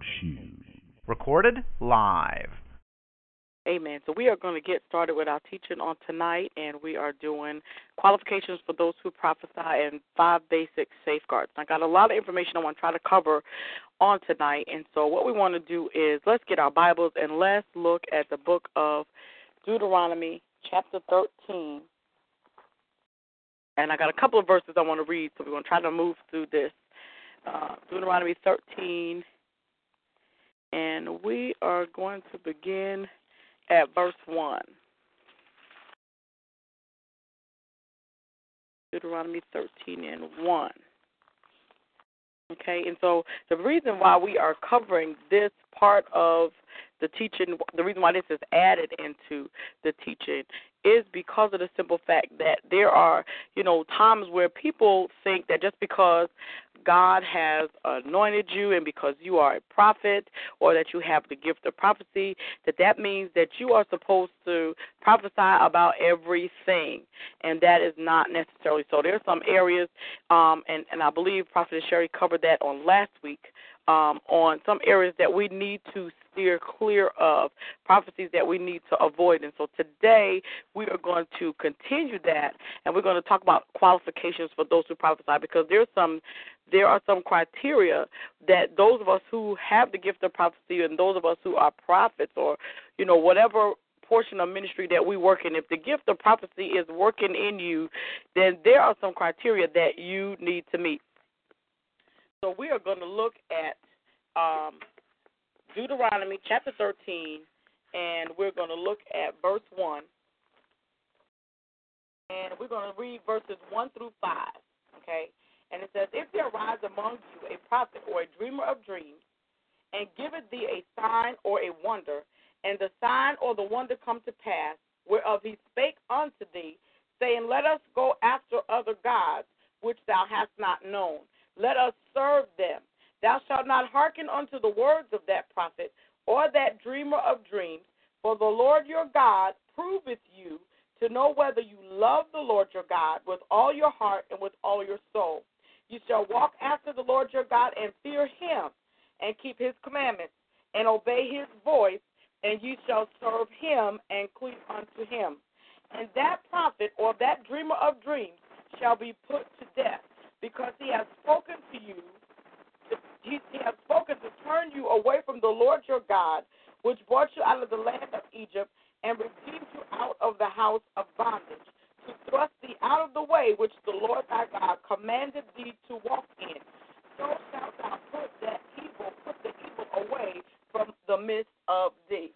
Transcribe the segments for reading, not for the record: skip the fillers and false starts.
Recorded live. Amen. So we are going to get started with our teaching on tonight, and we are doing qualifications for those who prophesy and 5 basic safeguards. I got a lot of information I want to try to cover on tonight, and so what we want to do is let's get our Bibles and let's look at the book of Deuteronomy, chapter 13. And I got a couple of verses I want to read, so we're going to try to move through this. Deuteronomy 13, and we are going to begin at verse 1. Deuteronomy 13 and 1. Okay, and so the reason why we are covering this part of the teaching, the reason why this is added into the teaching is because of the simple fact that there are, times where people think that just because God has anointed you and because you are a prophet or that you have the gift of prophecy, that means that you are supposed to prophesy about everything, and that is not necessarily so. There are some areas, and I believe Prophet Sherry covered that on last week, on some areas that we need to steer clear of, prophecies that we need to avoid. And so today we are going to continue that, and we're going to talk about qualifications for those who prophesy, because there are some criteria that those of us who have the gift of prophecy and those of us who are prophets or, whatever portion of ministry that we work in, if the gift of prophecy is working in you, then there are some criteria that you need to meet. So we are going to look at Deuteronomy chapter 13, and we're going to look at verse 1. And we're going to read verses 1 through 5, okay? And it says, "If there arise among you a prophet or a dreamer of dreams, and giveth thee a sign or a wonder, and the sign or the wonder come to pass, whereof he spake unto thee, saying, Let us go after other gods, which thou hast not known. Let us serve them. Thou shalt not hearken unto the words of that prophet or that dreamer of dreams, for the Lord your God proveth you to know whether you love the Lord your God with all your heart and with all your soul. You shall walk after the Lord your God and fear him and keep his commandments and obey his voice, and you shall serve him and cleave unto him. And that prophet or that dreamer of dreams shall be put to death, because he has spoken to you. He has spoken to turn you away from the Lord your God, which brought you out of the land of Egypt and redeemed you out of the house of bondage, to thrust thee out of the way which the Lord thy God commanded thee to walk in. So shalt thou put the evil away from the midst of thee."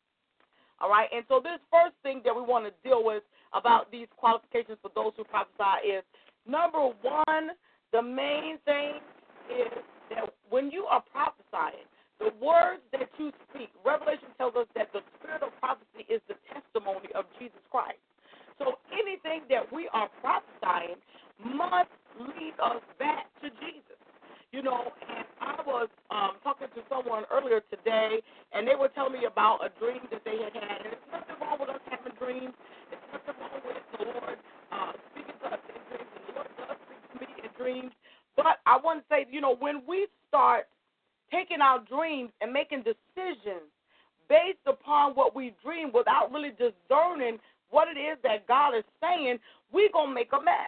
All right, and so this first thing that we want to deal with about these qualifications for those who prophesy is, number one, the main thing is that when you are prophesying, the words that you speak, Revelation tells us that the spirit of prophecy is the testimony of Jesus Christ. So anything that we are prophesying must lead us back to Jesus. And I was talking to someone earlier today, and they were telling me about a dream that they had had. And there's nothing wrong with us having dreams. There's nothing wrong with the Lord speaking to us in dreams. The Lord does speak to me in dreams. But I want to say, when we start taking our dreams and making decisions based upon what we dream without really discerning what it is that God is saying, we're going to make a mess.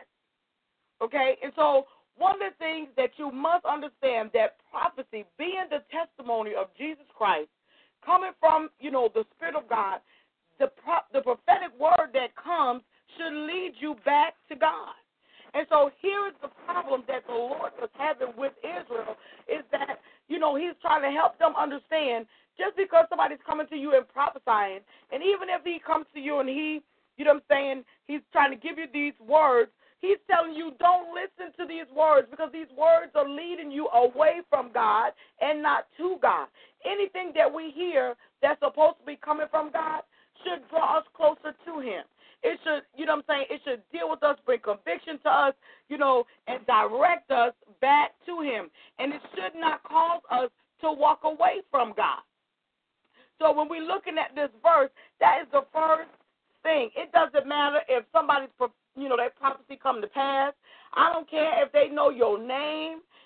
Okay? And so one of the things that you must understand, that prophecy, being the testimony of Jesus Christ, coming from, the Spirit of God, the prophetic word that comes should lead you back to God. And so here is the problem that the Lord was having with Israel, is that, he's trying to help them understand, just because somebody's coming to you and prophesying, and even if he comes to you and he's trying to give you these words, he's telling you, don't listen to these words, because these words are leading you away from God and not to God. Anything that we hear that's supposed to be coming from God should draw us closer to him. It should, it should deal with us, bring conviction to us, and direct us back to him. And it should not cause us to walk away from God. So when we're looking at this verse, that is the first thing. It doesn't matter if somebody's, that prophecy come to pass. I don't care if they know your name,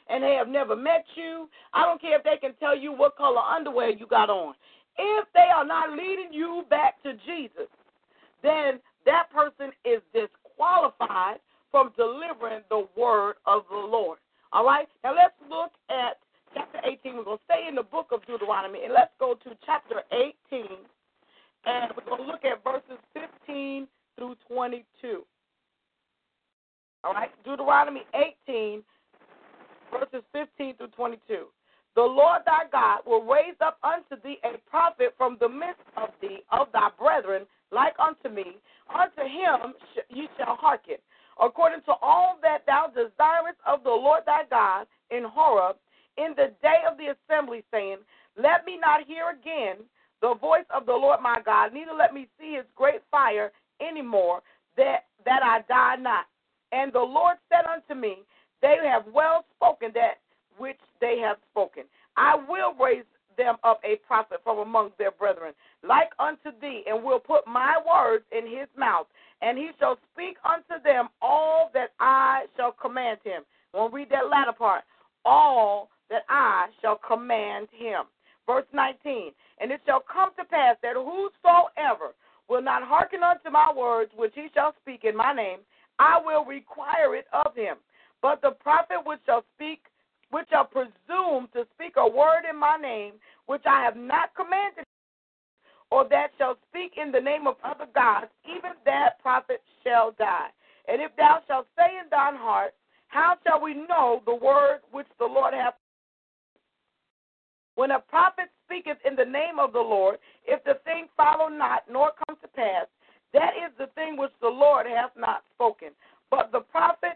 and they have never met you. I don't care if they can tell you what color underwear you got on. If they are not leading you back to Jesus, then that person is disqualified from delivering the word of the Lord. All right? Now let's look at chapter 18. We're going to stay in the book of Deuteronomy, and let's go to chapter 18, and we're going to look at verses 15 through 22. All right? Deuteronomy 18, verses 15 through 22. The Lord thy God will raise up unto thee a prophet from the midst of thee, of thy brethren, like unto me. Unto him ye shall hearken, according to all that thou desirest of the Lord thy God in Horeb, in the day of the assembly, saying, Let me not hear again the voice of the Lord my God, neither let me see his great fire any more, that I die not. And the Lord said unto me, They have well spoken that which they have spoken. I will raise them up a prophet from among their brethren, like unto thee, and will put my words in his mouth, and he shall speak unto them all that I shall command him. We'll read that latter part. All that I shall command him. Verse 19, and it shall come to pass that whosoever will not hearken unto my words, which he shall speak in my name, I will require it of him. But the prophet which shall presume to speak a word in my name, which I have not commanded, or that shall speak in the name of other gods, even that prophet shall die. And if thou shalt say in thine heart, how shall we know the word which the Lord hath? When a prophet speaketh in the name of the Lord, if the thing follow not, nor come to pass, that is the thing which the Lord hath not spoken. But the prophet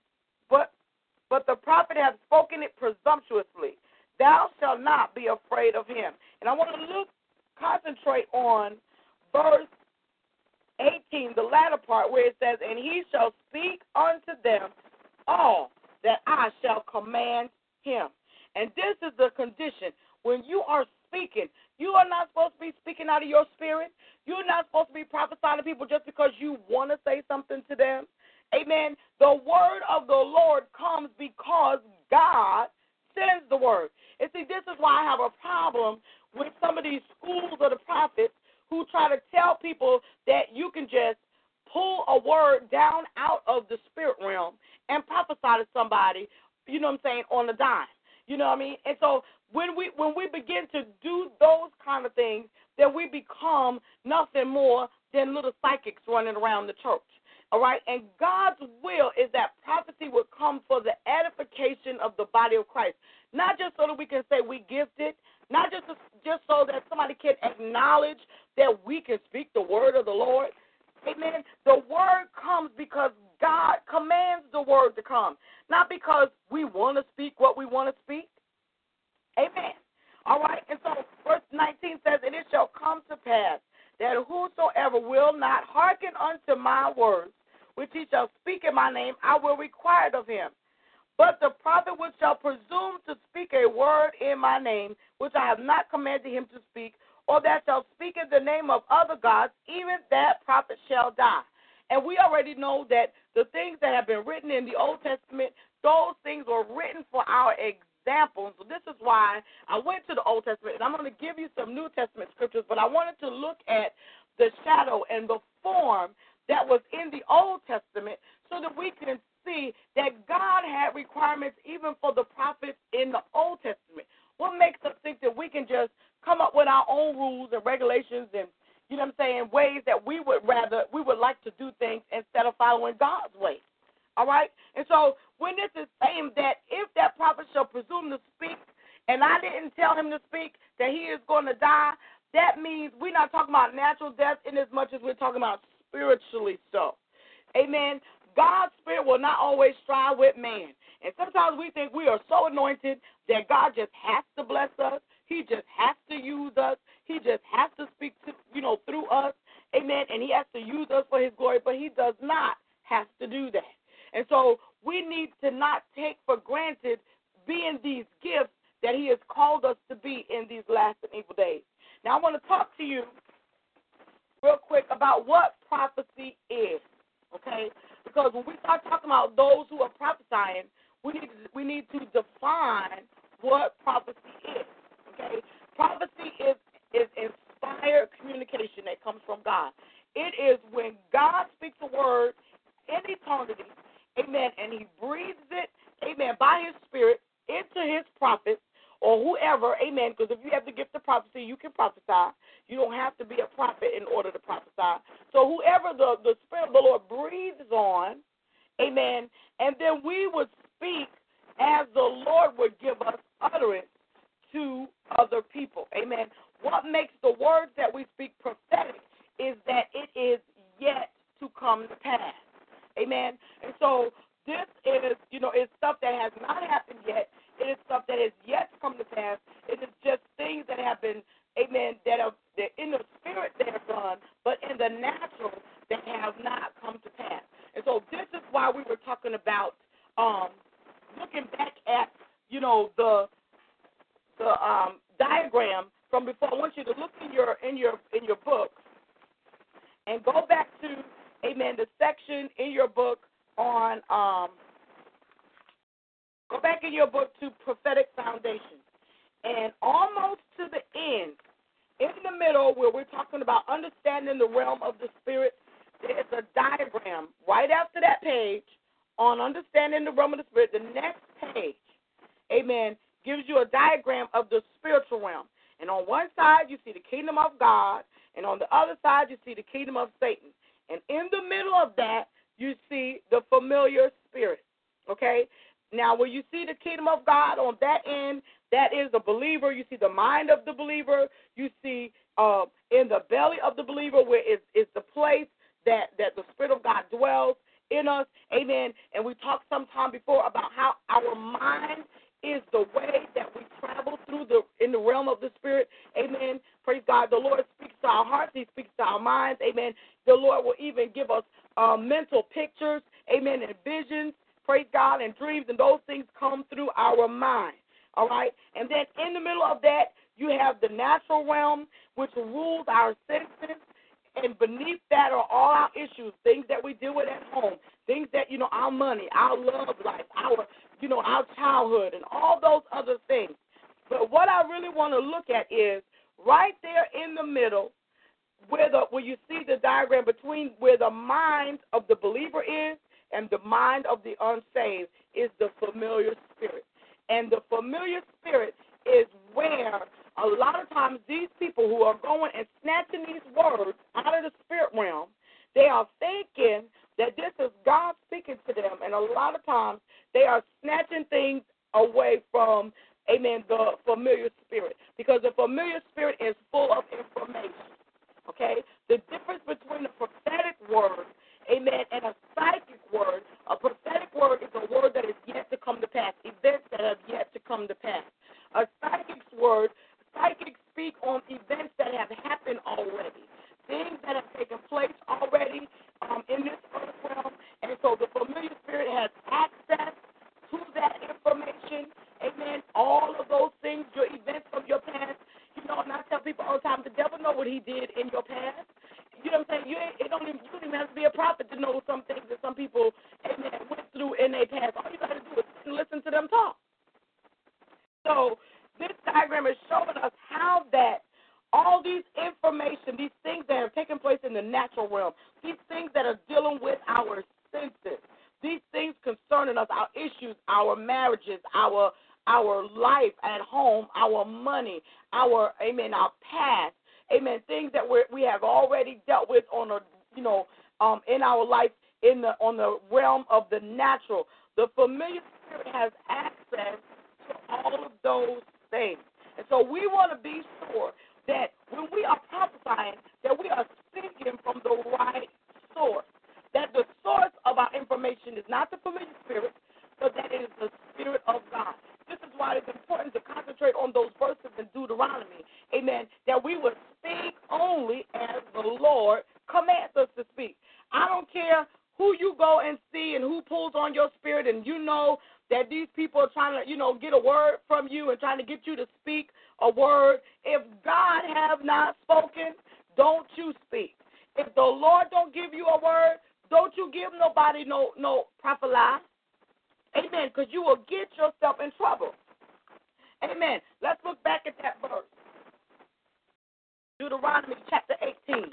hath spoken it presumptuously. Thou shalt not be afraid of him. And I want to concentrate on verse 18, the latter part, where it says, And he shall speak unto them all that I shall command him. And this is the condition. When you are speaking, you are not supposed to be speaking out of your spirit. You're not supposed to be prophesying to people just because you want to say something to them. Amen. The word of the Lord comes because God sends the word. And see, this is why I have a problem with some of these schools of the prophets who try to tell people that you can just pull a word down out of the spirit realm and prophesy to somebody, you know what I'm saying, on the dime. You know what I mean? And so when we begin to do those kind of things, then we become nothing more than little psychics running around the church. All right? And God's will is that prophecy would come for the edification of the body of Christ. Not just so that we can say we gifted, not just so that somebody can acknowledge that we can speak the word of the Lord. Amen. The word comes because God commands the word to come, not because we want to speak what we want to speak. Amen. All right. And so verse 19 says, And it shall come to pass that whosoever will not hearken unto my words, which he shall speak in my name, I will require it of him. But the prophet which shall presume to speak a word in my name, which I have not commanded him to speak, or that shall speak in the name of other gods, even that prophet shall die. And we already know that the things that have been written in the Old Testament, those things were written for our example. So this is why I went to the Old Testament, and I'm going to give you some New Testament scriptures, but I wanted to look at the shadow and the form that was in the Old Testament so that we can see that God had requirements even for the prophets in the Old Testament. What makes us think that we can just come up with our own rules and regulations and, you know what I'm saying, ways that we would like to do things instead of following God's way? All right? And so when this is saying that if that prophet shall presume to speak and I didn't tell him to speak, that he is going to die, that means we're not talking about natural death in as much as we're talking about spiritually so. Amen. God's spirit will not always strive with man. And sometimes we think we are so anointed that God just has to bless us. He just has to use us. He just has to speak to, through us. Amen. And he has to use us for his glory, but he does not have to do that. And so we need to not take for granted being these gifts that he has called us to be in these last and evil days. Now I want to talk to you real quick about what prophecy is, okay? Because when we start talking about those who are prophesying, we need to define what prophecy is. Okay, prophecy is inspired communication that comes from God. It is when God speaks a word in eternity, amen, and He breathes it, amen, by His Spirit into His prophets or whoever, amen, because if you have the gift of prophecy, you can prophesy. You don't have to be a prophet in order to prophesy. So whoever the Spirit of the Lord breathes on, amen, and then we would speak as the Lord would give us utterance to other people, amen. What makes the words that we speak prophetic is that it is yet to come to pass, amen. And so this is, it's stuff that has not happened yet. It is stuff that is yet to come to pass. It is just things that have been, amen, that are in the spirit they are done, but in the natural they have not come to pass. And so this is why we were talking about looking back at, the diagram from before. I want you to look in your book and go back to, amen, the section in your book on go back in your book to prophetic foundation. And almost to the end, in the middle where we're talking about understanding the realm of the spirit, there's a diagram right after that page on understanding the realm of the spirit. The next page, amen, gives you a diagram of the spiritual realm. And on one side, you see the kingdom of God, and on the other side, you see the kingdom of Satan. And in the middle of that, you see the familiar spirit, okay? Now, when you see the kingdom of God on that end, that is the believer. You see the mind of the believer. You see in the belly of the believer where is the place that the Spirit of God dwells in us, amen. And we talked sometime before about how our mind is the way that we travel through in the realm of the Spirit, amen. Praise God. The Lord speaks to our hearts. He speaks to our minds, amen. The Lord will even give us mental pictures, amen, and visions, praise God, and dreams, and those things come through our mind, all right. And then in the middle of that, you have the natural realm, which rules our senses. And beneath that are all our issues, things that we deal with at home, things that, our money, our love life, our childhood, and all those other things. But what I really want to look at is right there in the middle where you see the diagram between where the mind of the believer is and the mind of the unsaved is the familiar spirit. And the familiar spirit is where a lot of times these people who are going and snatching these words out of the spirit realm, they are thinking that this is God speaking to them, and a lot of times they are snatching things away from, amen, the familiar spirit, because the familiar spirit is full of information, okay? The difference between a prophetic word, amen, and a psychic word, a prophetic word is a word that is yet to come to pass, events that have yet to come to pass. A psychic's word, psychics speak on events that have happened already, things that have taken place already in this earth realm. And so the familiar spirit has access to that information. Amen. All of those things, your events from your past. And I tell people all the time, the devil know what he did in your past. You know what I'm saying? You don't even have to be a prophet to know some things that some people, amen, went through in their past. All you got to do is listen to them talk. So this diagram is showing us how that all these information, these things that have taken place in the natural realm, these things that are dealing with our senses, these things concerning us, our issues, our marriages, our life at home, our money, our past, amen, things that we have already dealt with on in our life on the realm of the natural. The familiar spirit has access to all of those things. And so we want to be sure that when we are prophesying, that we are speaking from the right source, that the source of our information is not the familiar spirit, but that it is the Spirit of God. This is why it's important to concentrate on those verses in Deuteronomy, amen, that we would speak only as the Lord commands us to speak. I don't care who you go and see and who pulls on your spirit, and that these people are trying to, get a word from you and trying to get you to speak a word. If God have not spoken, don't you speak. If the Lord don't give you a word, don't you give nobody no prophet lie. Amen, because you will get yourself in trouble. Amen. Let's look back at that verse. Deuteronomy chapter 18.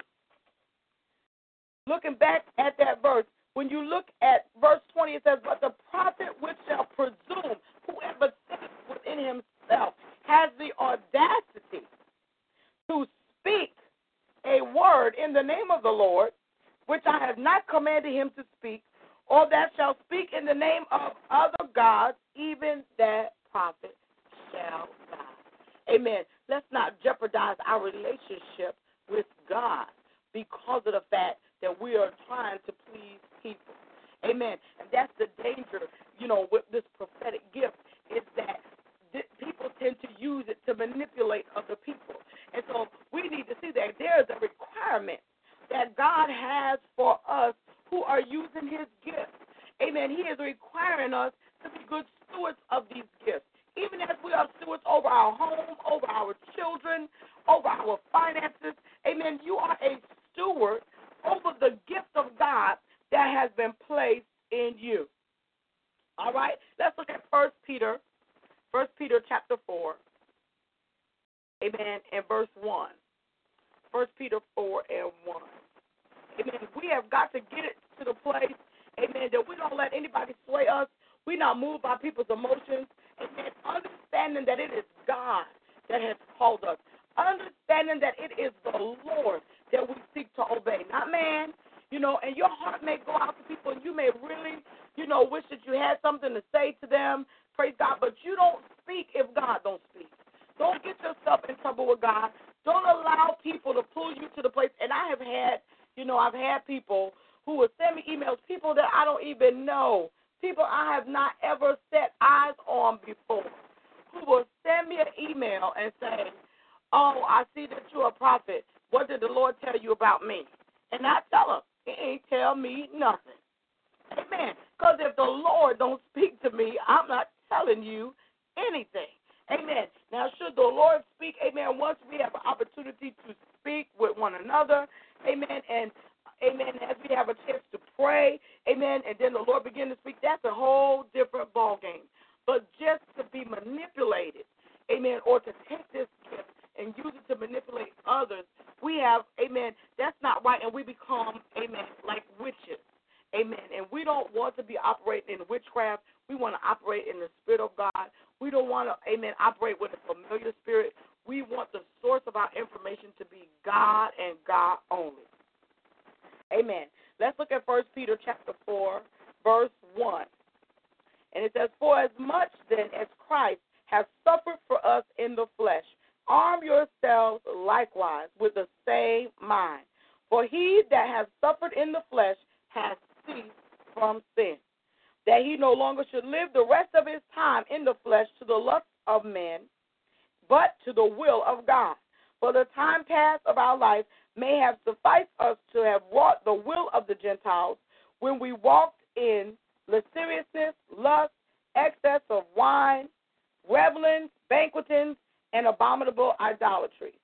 Looking back at that verse, when you look at verse 20, it says, but the prophet which shall presume, whoever thinks within himself, has the audacity to speak a word in the name of the Lord, which I have not commanded him to speak, or that shall speak in the name of other gods, even that prophet shall die. Amen. Let's not jeopardize our relationship with God because of the fact that we are trying to please people. Amen. And that's the danger, with this prophetic gift, is that people tend to use it to manipulate other people. And so we need to see that there is a requirement that God has for us who are using his gifts. Amen. He is requiring us to be good stewards of these gifts. Even as we are stewards over our home, over our children, over our finances. Amen. You are a steward over the gift of God that has been placed in you. All right? Let's look at 1 Peter chapter 4. Amen. And verse 1. 1 Peter 4 and 1. Amen. We have got to get it to the place, amen, that we don't let anybody sway us. We're not moved by people's emotions. Amen. Understanding that it is God that has called us. Understanding that it is the Lord that we seek to obey, not man. And your heart may go out to people, and you may really, wish that you had something to say to them. Praise God. But you don't speak if God don't speak. Don't get yourself in trouble with God. Don't allow people to pull you to the place. And I have had, I've had people who will send me emails, people that I don't even know, people I have not ever set eyes on before, who will send me an email and say, oh, I see that you're a prophet. What did the Lord tell you about me? And I tell them, he ain't tell me nothing. Amen. Because if the Lord don't speak to me, I'm not telling you anything. Amen. Now, should the Lord speak, amen, once we have an opportunity to speak with one another, amen, and amen, as we have a chance to pray, amen, and then the Lord begin to speak, that's a whole different ballgame. But just to be manipulated, amen, or to take this gift and use it to manipulate others, we have, amen, that's not right, and we become, amen, like witches. Amen. And we don't want to be operating in witchcraft. We want to operate in the Spirit of God. We don't want to, amen, operate with a familiar spirit. We want the source of our information to be God and God only. Amen. Let's look at 1 Peter chapter 4, verse 1. And it says, for as much then as Christ has suffered for us in the flesh, arm yourselves likewise with the same mind. For he that has suffered in the flesh has ceased from sin, that he no longer should live the rest of his time in the flesh to the lust of men, but to the will of God. For the time past of our life may have sufficed us to have wrought the will of the Gentiles when we walked in lasciviousness, lust, excess of wine, revelings, banquetings, and abominable idolatry.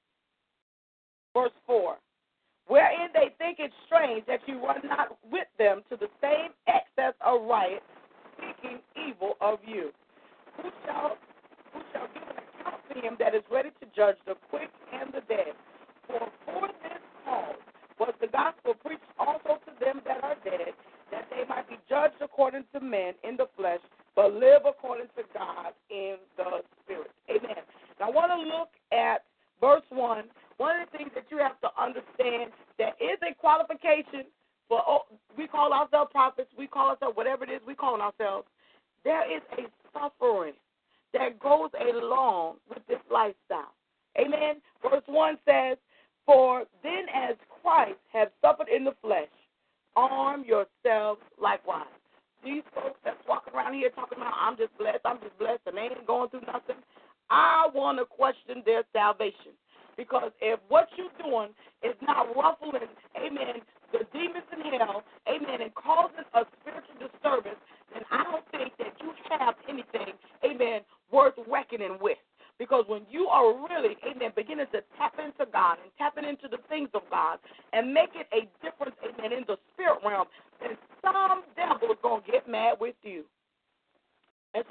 Verse 4. Wherein they think it strange that you run not with them to the same excess of riot, speaking evil of you. Who shall give an account to him that is ready to judge the quick and the dead? For this cause was the gospel preached also to them that are dead, that they might be judged according to men in the flesh, but live according to God in the Spirit. Amen. Now I want to look at verse 1. One of the things that you have to understand, there is a qualification for, we call ourselves prophets, we call ourselves whatever it is we call ourselves. There is a suffering that goes along with this lifestyle. Amen. Verse 1 says, for then as Christ has suffered in the flesh, arm yourselves likewise. These folks that's walking around here talking about, I'm just blessed, and they ain't going through nothing, I want to question their salvation. Because if what you're doing is not ruffling, amen, the demons in hell, amen, and causing a spiritual disturbance, then I don't think that you have anything, amen, worth reckoning with. Because when you are really, amen, beginning to tap into God and tapping into the things of God and making a difference, amen, in the spirit realm, then some devil is going to get mad with you.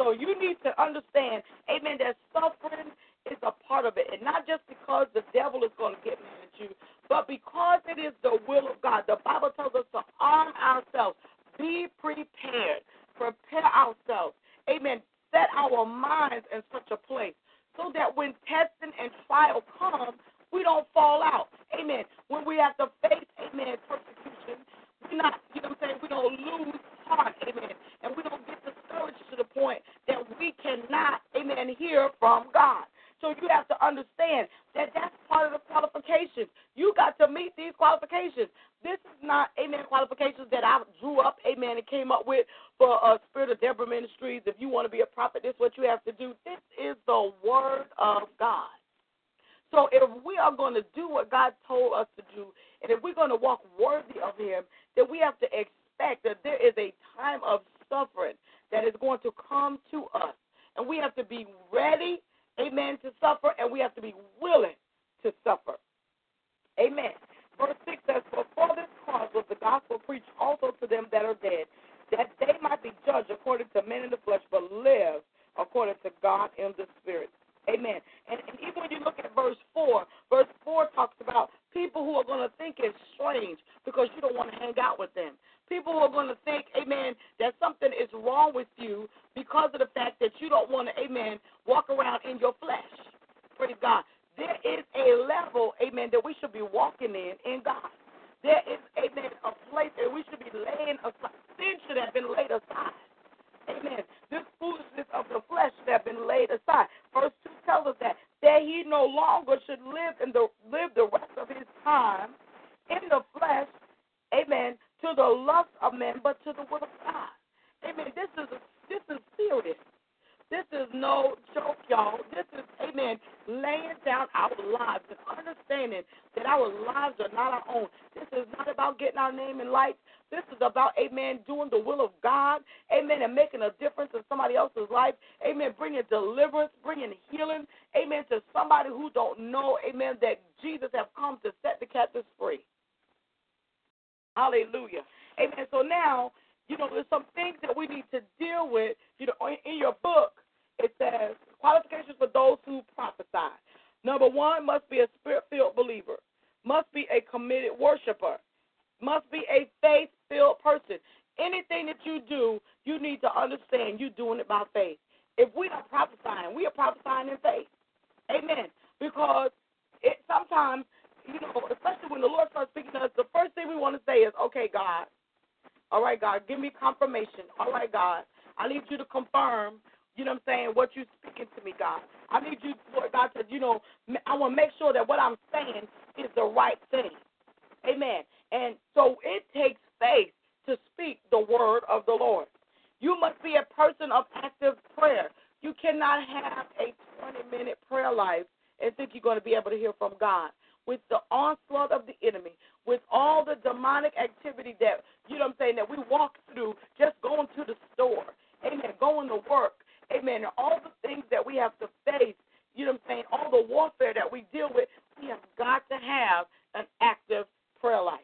So you need to understand, amen, that suffering is a part of it. And not just because the devil is going to get mad at you, but because it is the will of God. The Bible tells us to arm ourselves, be prepared, prepare ourselves, amen, set our minds in such a place so that when testing and trial come, we don't fall out. Amen. When we have to face, amen, persecution, we're not, you know what I'm saying, we don't lose heart, amen, and we don't get discouraged to the point that we cannot, amen, hear from God. So you have to understand that that's part of the qualifications. You got to meet these qualifications. This is not, amen, qualifications that I drew up, amen, and came up with for Spirit of Deborah Ministries. If you want to be a prophet, this is what you have to do. This is the Word of God. So if we are going to do what God told us to do, and if we're going to walk worthy of Him, then we have to expect that there is a time of suffering that is going to come to us. And we have to be ready, amen, to suffer, and we have to be willing to suffer. Amen. Verse 6 says, for this cause was the gospel preached also to them that are dead, that they might be judged according to men in the flesh, but live according to God in the Spirit. Amen. And even when you look at verse 4 talks about people who are going to think it's strange because you don't want to hang out with them. People who are going to think, amen, that something is wrong with you because of the fact that you don't want to, amen, walk around in your flesh. Praise God. There is a level, amen, that we should be walking in God. There is, amen, a place that we should be laying aside. Sin should have been laid aside. Amen. This foolishness of the flesh should have been laid aside. Verse 2 tells us that he no longer should live the rest of his time in the flesh, amen, to the lust of men, but to the will of God. Amen. This is serious. This is no joke, y'all. This is, amen, laying down our lives and understanding that our lives are not our own. This is not about getting our name in lights. This is about, amen, doing the will of God, amen, and making a difference in somebody else's life, amen, bringing deliverance, bringing healing, amen, to somebody who don't know, amen, that Jesus has come to set the captives free. Hallelujah. Amen. So now, you know, there's some things that we need to deal with. You know, in your book, it says qualifications for those who prophesy. Number one, must be a spirit-filled believer, must be a committed worshiper, must be a faith-filled person. Anything that you do, you need to understand you're doing it by faith. If we are prophesying, we are prophesying in faith. Amen. Because sometimes, you know, especially when the Lord starts speaking to us, the first thing we want to say is, okay, God, all right, God, give me confirmation. All right, God, I need you to confirm, you know what I'm saying, what you're speaking to me, God. I need you, Lord God, to, you know, I want to make sure that what I'm saying is the right thing. Amen. And so it takes faith to speak the word of the Lord. You must be a person of active prayer. You cannot have a 20-minute prayer life and think you're going to be able to hear from God. With the onslaught of the enemy, with all the demonic activity that, you know what I'm saying, that we walk through, just going to the store, amen, going to work, amen, and all the things that we have to face, you know what I'm saying, all the warfare that we deal with, we have got to have an active prayer life.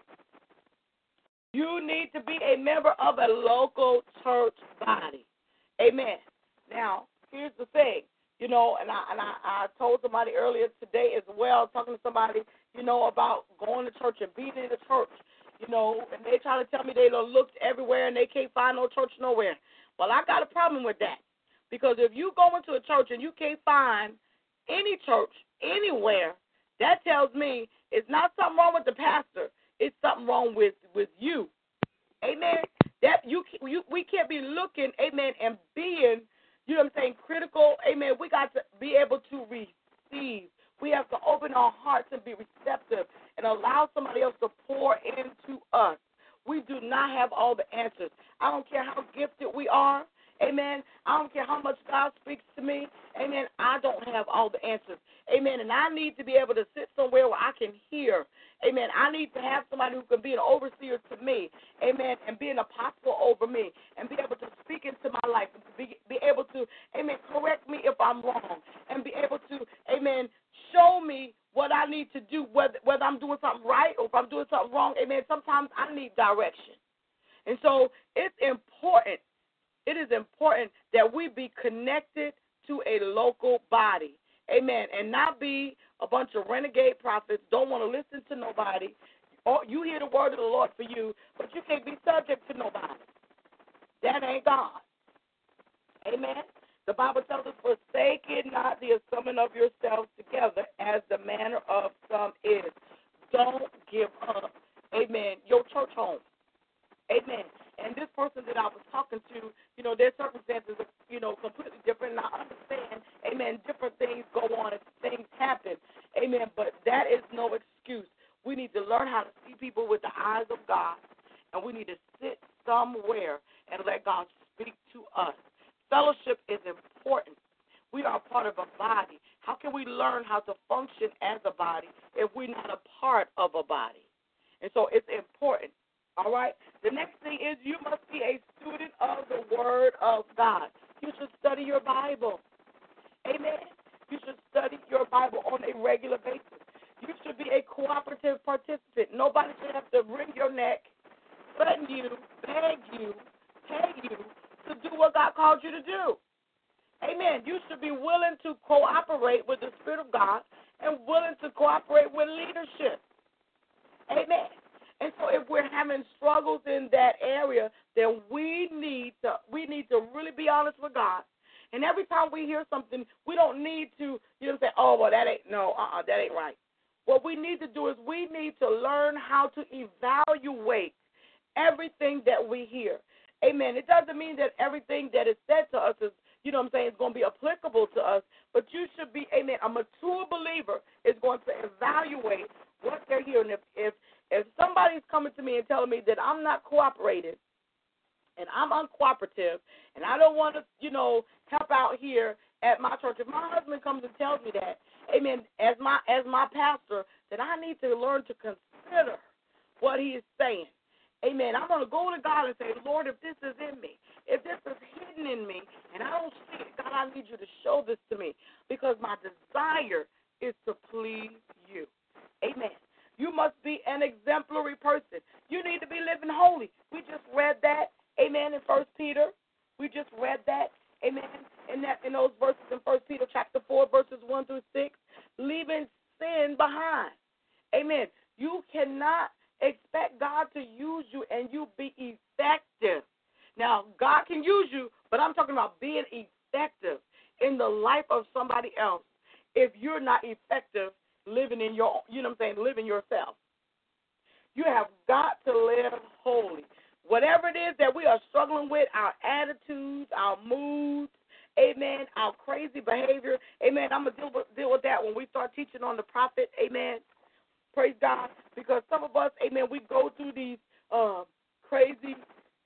You need to be a member of a local church body. Amen. Now, here's the thing. You know, and I told somebody earlier today as well, talking to somebody, you know, about going to church and being in the church, you know, and they try to tell me they looked everywhere and they can't find no church nowhere. Well, I got a problem with that, because if you go into a church and you can't find any church anywhere, that tells me it's not something wrong with the pastor. It's something wrong with you. Amen. That we can't be looking, amen, and being, you know what I'm saying, critical, amen. We got to be able to receive. We have to open our hearts and be receptive and allow somebody else to pour into us. We do not have all the answers. I don't care how gifted we are, amen. I don't care how much God speaks to me, amen. I don't have all the answers, amen. And I need to be able to sit somewhere where I can hear, amen. I need to have somebody who can be an overseer to me, amen, and be an apostle over me and be able to speak into my life and to be able to, amen, correct me if I'm wrong and be able to, amen, show me what I need to do, whether I'm doing something right or if I'm doing something wrong, amen. Sometimes I need direction. And so it's important it is important that we be connected to a local body. Amen. And not be a bunch of renegade prophets, don't want to listen to nobody. Or you hear the word of the Lord for you, but you can't be subject to nobody. That ain't God. Amen. The Bible tells us, forsake it not the assembling of yourselves together, as the manner of some is. Don't give up, amen, your church home. Amen. And this person that I was talking to, their circumstances are, completely different. And I understand, amen, different things go on and things happen. Amen. But that is no excuse. We need to learn how to see people with the eyes of God, and we need to sit somewhere and let God speak to us. Fellowship is important. We are part of a body. How can we learn how to function as a body if we're not a part of a body? And so it's important. All right? The next thing is you must be a student of the Word of God. You should study your Bible. Amen. You should study your Bible on a regular basis. You should be a cooperative participant. Nobody should have to wring your neck, threaten you, beg you, pay you to do what God called you to do. Amen. You should be willing to cooperate with the Spirit of God and willing to cooperate with leadership. Amen. And so if we're having struggles in that area, then we need to really be honest with God. And every time we hear something, we don't need to, say, oh, well, that ain't right. What we need to do is we need to learn how to evaluate everything that we hear. Amen. It doesn't mean that everything that is said to us is, is going to be applicable to us, but you should be, amen, a mature believer is going to evaluate what they're hearing. If somebody's coming to me and telling me that I'm not cooperating and I'm uncooperative and I don't want to, help out here at my church, if my husband comes and tells me that, amen, as my pastor, then I need to learn to consider what he is saying. Amen. I'm going to go to God and say, Lord, if this is in me, if this is hidden in me, and I don't see it, God, I need you to show this to me, because my desire is to please you. Amen. You must be an exemplary person. You need to be living holy. We just read that, amen, in 1 Peter. We just read that, amen, in those verses in 1 Peter chapter 4, verses 1 through 6, leaving sin behind. Amen. You cannot expect God to use you and you be effective. Now, God can use you, but I'm talking about being effective in the life of somebody else if you're not effective living in your, living yourself. You have got to live holy. Whatever it is that we are struggling with, our attitudes, our moods, amen, our crazy behavior, amen, I'm going to deal with that when we start teaching on the prophet, amen. Praise God, because some of us, amen, we go through these crazy,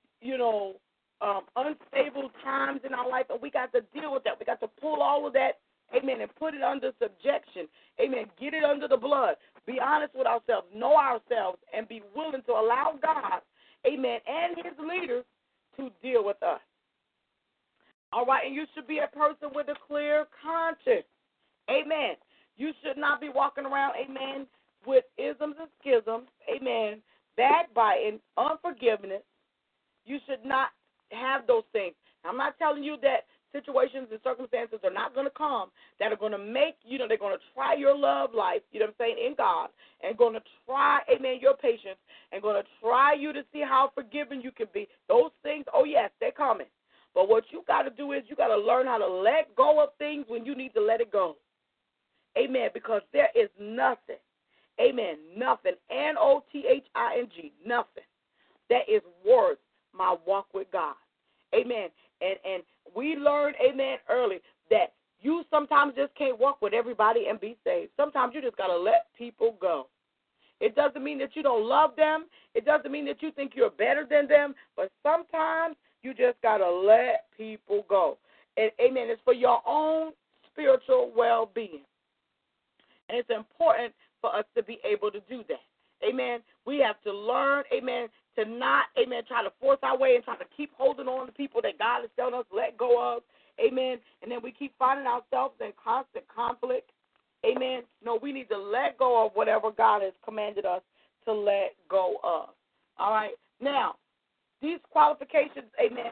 unstable times in our life, and we got to deal with that. We got to pull all of that, amen, and put it under subjection. Amen. Get it under the blood. Be honest with ourselves, know ourselves, and be willing to allow God, amen, and his leaders to deal with us. All right, and you should be a person with a clear conscience. Amen. You should not be walking around, amen, with isms and schisms, amen, backbiting, unforgiveness. You should not have those things. I'm not telling you that situations and circumstances are not going to come that are going to make, they're going to try your love life, in God, and going to try, amen, your patience, and going to try you to see how forgiving you can be. Those things, oh, yes, they're coming. But what you got to do is you got to learn how to let go of things when you need to let it go. Amen, because there is nothing, amen, nothing, N-O-T-H-I-N-G, nothing that is worth my walk with God. Amen. And we learned, amen, early that you sometimes just can't walk with everybody and be saved. Sometimes you just got to let people go. It doesn't mean that you don't love them. It doesn't mean that you think you're better than them. But sometimes you just got to let people go. And, amen, it's for your own spiritual well-being. And it's important for us to be able to do that. Amen. We have to learn, amen, to not, amen, try to force our way and try to keep holding on to people that God is telling us let go of. Amen. And then we keep finding ourselves in constant conflict. Amen. No, we need to let go of whatever God has commanded us to let go of. All right. Now, these qualifications, amen,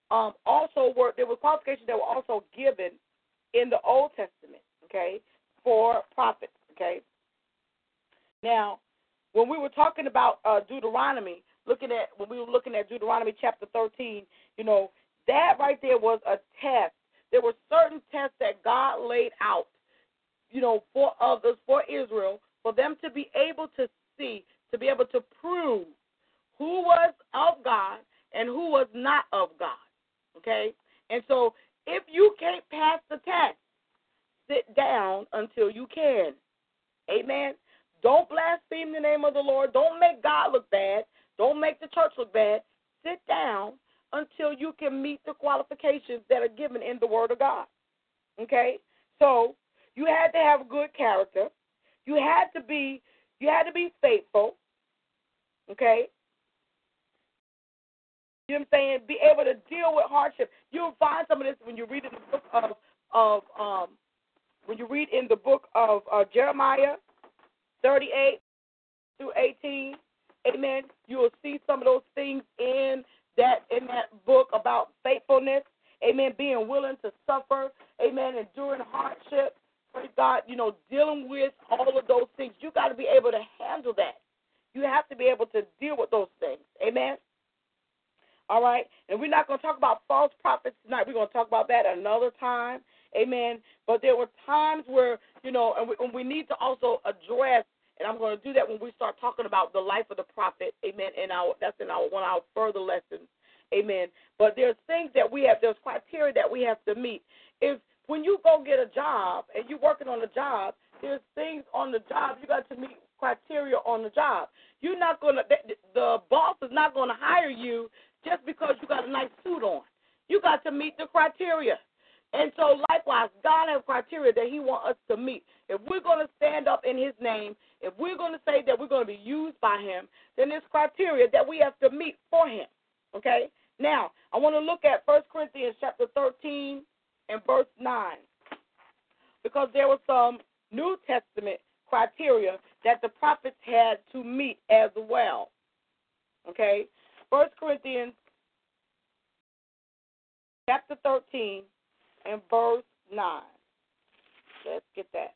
there were qualifications that were also given in the Old Testament, okay, for prophets, okay. Now, when we were talking about Deuteronomy, when we were looking at Deuteronomy chapter 13, that right there was a test. There were certain tests that God laid out, for others, for Israel, for them to be able to see, to be able to prove who was of God and who was not of God, okay? And so if you can't pass the test, sit down until you can. Amen? Don't blaspheme the name of the Lord. Don't make God look bad. Don't make the church look bad. Sit down until you can meet the qualifications that are given in the Word of God. Okay? So you had to have good character. You had to be faithful. Okay? You know what I'm saying? Be able to deal with hardship. You'll find some of this when you read in the book of Jeremiah 38 through 18. Amen. You will see some of those things in that book about faithfulness. Amen. Being willing to suffer. Amen. Enduring hardship. Praise God. Dealing with all of those things. You got to be able to handle that. You have to be able to deal with those things. Amen. All right. And we're not going to talk about false prophets tonight. We're going to talk about that another time. Amen. But there were times where, and we need to also address, and I'm going to do that when we start talking about the life of the prophet. Amen. That's in one of our further lessons. Amen. But there's things that there's criteria that we have to meet. When you go get a job and you're working on the job, there's things on the job you got to meet criteria on the job. The boss is not going to hire you just because you got a nice suit on. You got to meet the criteria. And so likewise, God has criteria that he wants us to meet. If we're going to stand up in his name, if we're going to say that we're going to be used by him, then there's criteria that we have to meet for him. Okay? Now, I want to look at 1 Corinthians chapter 13 and verse 9, because there was some New Testament criteria that the prophets had to meet as well. Okay? 1 Corinthians chapter 13 and verse 9. Let's get that.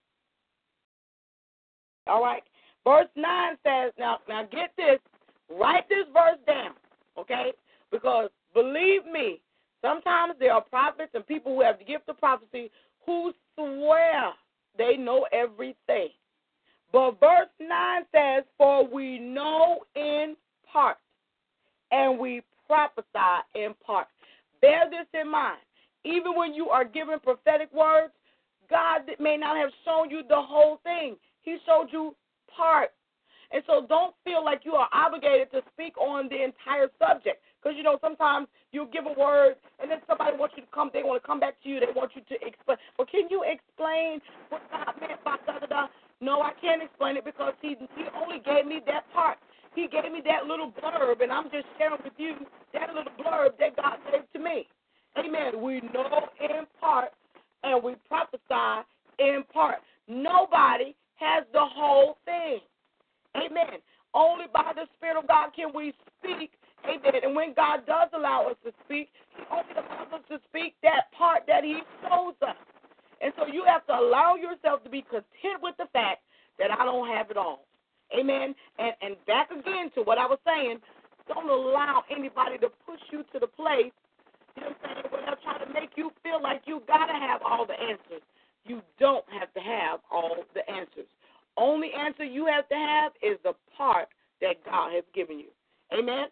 All right. Verse 9 says, now get this, write this verse down, okay? Because believe me, sometimes there are prophets and people who have the gift of prophecy who swear they know everything. But verse 9 says, for we know in part, and we prophesy in part. Bear this in mind. Even when you are given prophetic words, God may not have shown you the whole thing. He showed you part. And so don't feel like you are obligated to speak on the entire subject. Because, sometimes you give a word, and then somebody wants you to come. They want to come back to you. They want you to explain. Well, can you explain what God meant by da-da-da? No, I can't explain it because he only gave me that part. He gave me that little blurb, and I'm just sharing with you that little blurb that God gave to me. Amen. We know in part, and we prophesy in part. Nobody has the whole thing. Amen. Only by the Spirit of God can we speak. Amen. And when God does allow us to speak, he only allows us to speak that part that he shows us. And so you have to allow yourself to be content with the fact that I don't have it all. Amen. And back again to what I was saying, don't allow anybody to push you to the place, where they're trying to make you feel like you got to have all the answers. You don't have to have all the answers. Only answer you have to have is the part that God has given you. Amen?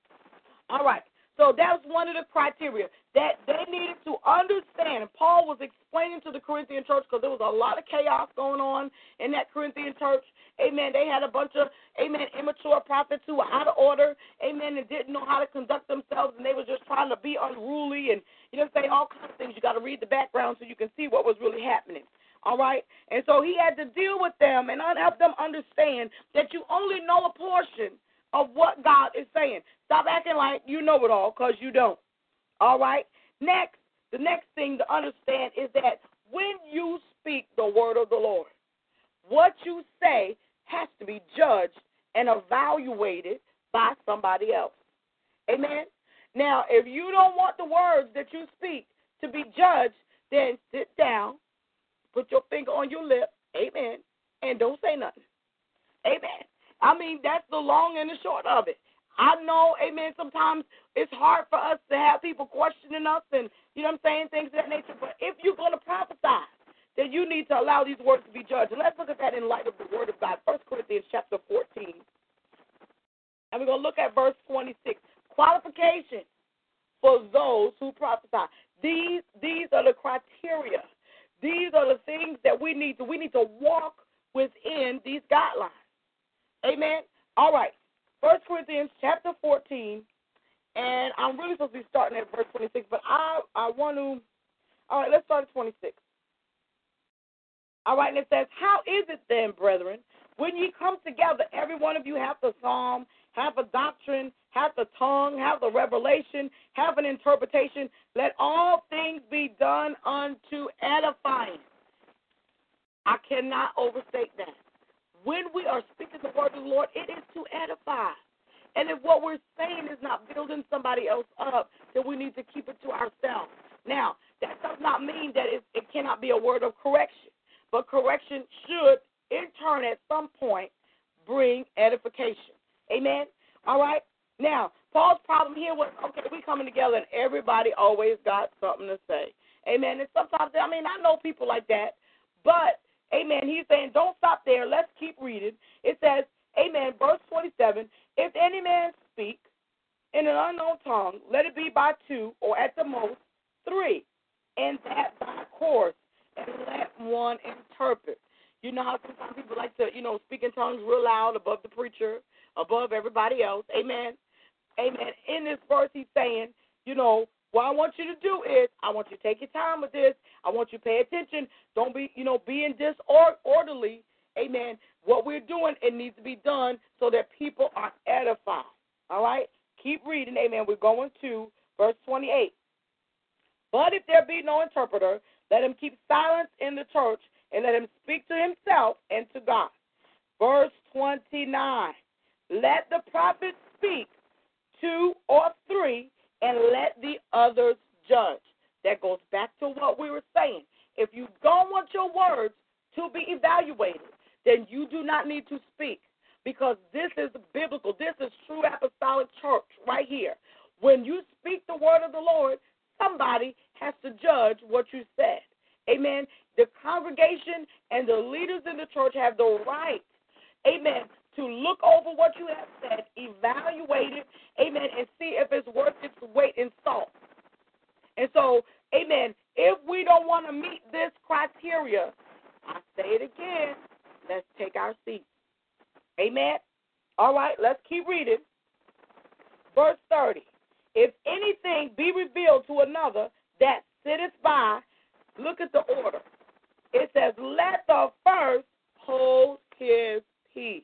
All right. So that's one of the criteria that they needed to understand. And Paul was explaining to the Corinthian church, because there was a lot of chaos going on in that Corinthian church. Amen. They had a bunch of, immature prophets who were out of order. Amen. And didn't know how to conduct themselves. And they were just trying to be unruly and, all kinds of things. You got to read the background so you can see what was really happening. All right? And so he had to deal with them and help them understand that you only know a portion of what God is saying. Stop acting like you know it all, because you don't. All right? Next, the next thing to understand is that when you speak the word of the Lord, what you say has to be judged and evaluated by somebody else. Amen? Now, if you don't want the words that you speak to be judged, then sit down, put your finger on your lip, amen, and don't say nothing. Amen. I mean, that's the long and the short of it. I know, amen, sometimes it's hard for us to have people questioning us and, you know what I'm saying, things of that nature. But if you're going to prophesy, then you need to allow these words to be judged. And let's look at that in light of the word of God. 1 Corinthians chapter 14. And we're going to look at verse 26. Qualification for those who prophesy. These are the criteria. These are the things that we need to. We need to walk within these guidelines. Amen. All right. 1 Corinthians chapter 14, and I'm really supposed to be starting at verse 26, but I want to, all right, let's start at 26. All right, and it says, how is it then, brethren, when ye come together, every one of you hath a psalm, hath a doctrine, hath a tongue, hath a revelation, hath an interpretation, let all things be done unto edifying. I cannot overstate that. When we are speaking the word of the Lord, it is to edify. And if what we're saying is not building somebody else up, then we need to keep it to ourselves. Now, that does not mean that it cannot be a word of correction. But correction should, in turn, at some point, bring edification. Amen? All right? Now, Paul's problem here was, okay, we coming together and everybody always got something to say. Amen? And sometimes, I know people like that, but amen. He's saying, don't stop there. Let's keep reading. It says, amen, verse 27, if any man speak in an unknown tongue, let it be by two or at the most three, and that by course, and let one interpret. You know how sometimes people like to, speak in tongues real loud above the preacher, above everybody else. Amen. Amen. In this verse, he's saying, what I want you to do is I want you to take your time with this. I want you to pay attention. Don't be, being disorderly. Amen. What we're doing, it needs to be done so that people are edified. All right? Keep reading. Amen. We're going to verse 28. But if there be no interpreter, let him keep silence in the church and let him speak to himself and to God. Verse 29. Let the prophet speak 2 or 3, and let the others judge. That goes back to what we were saying. If you don't want your words to be evaluated, then you do not need to speak, because this is biblical. This is true apostolic church right here. When you speak the word of the Lord, somebody has to judge what you said. Amen. The congregation and the leaders in the church have the right, amen, to look over what you have said, evaluate it, amen, and see if it's worth its weight in salt. And so, amen, if we don't want to meet this criteria, I say it again, let's take our seats. Amen. All right, let's keep reading. Verse 30. If anything be revealed to another that sitteth by, look at the order. It says, let the first hold his peace.